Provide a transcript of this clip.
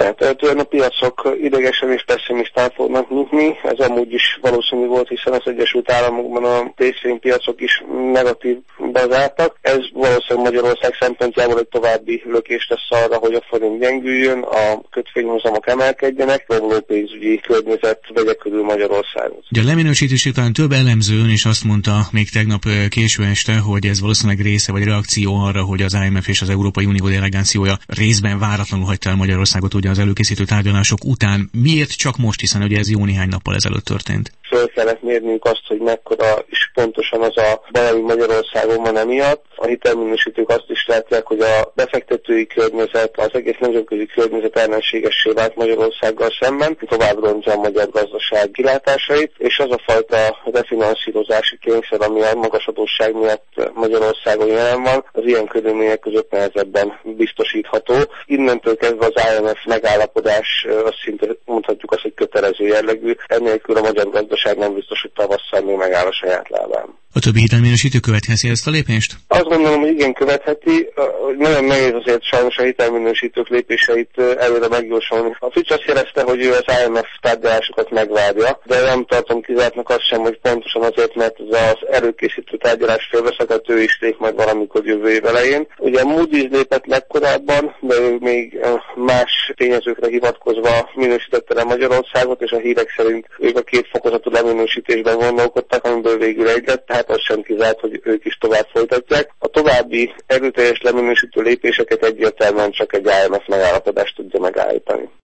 Tulajdonképpen a piacok idegesen és pessimistán fognak nyitni, ez amúgy is valószínű volt, hiszen az Egyesült Államokban a részvénypiacok is negatív bazáltak. Ez valószínűleg Magyarország szempontjából egy további lökés lesz arra, hogy a forint gyengüljön, a kötvényhozamok emelkedjenek, romló pénzügyi környezet vegye körül Magyarországot. Ugye a leminősítés után több elemző ön is azt mondta még tegnap késő este, hogy ez valószínűleg része vagy reakció arra, hogy az IMF és az Európai Unió delegációja részben váratlanul hagyta el Magyarországot ugye az előkészítő tárgyalások után. Miért csak most, hiszen ugye ez jó néhány nappal ezelőtt történt? Föl kellett mérnünk azt, hogy mekkora is pontosan az a baj, ami Magyarországon van emiatt. A hitelminősítők azt is látják, hogy a befektetői környezet, az egész nemzetközi környezet ellenségessé vált Magyarországgal szemben, tovább rontja a magyar gazdaság kilátásait, és az a fajta refinanszírozási kényszer, ami a magas adósság miatt Magyarországon jelen van, az ilyen körülmények között nehezebben biztosítható. Innentől kezdve az IMF megállapodás, azt szinte mondhatjuk azt, hogy kötelező jellegű, ennélkül a magyar gazdaság nem biztos, hogy tavasszal még megáll a saját lábán. A többi hitelminősítő követheti ezt a lépést? Azt gondolom, hogy igen, követheti. Nagyon nehéz azért sajnos a hitelminősítők lépéseit előre megjósolni. A Fitch azt jelezte, hogy ő az IMF tárgyalásokat megvárja, de nem tartom kizártnak azt sem, hogy pontosan azért, mert ez az előkészítő tárgyalás fölveszett, ő is lép majd valamikor jövő év elején. Ugye Moody's lépett legkorábban, de ő még más tényezőkre hivatkozva minősítette le Magyarországot, és a hírek szerint ők a 2 fokozatú leminősítésben gondolkodtak, amiből végül egy lett, tehát az sem kizárt, hogy ők is tovább folytatják. A további erőteljes leminősítő lépéseket egyértelműen csak egy IMF megállapodás tudja megállítani.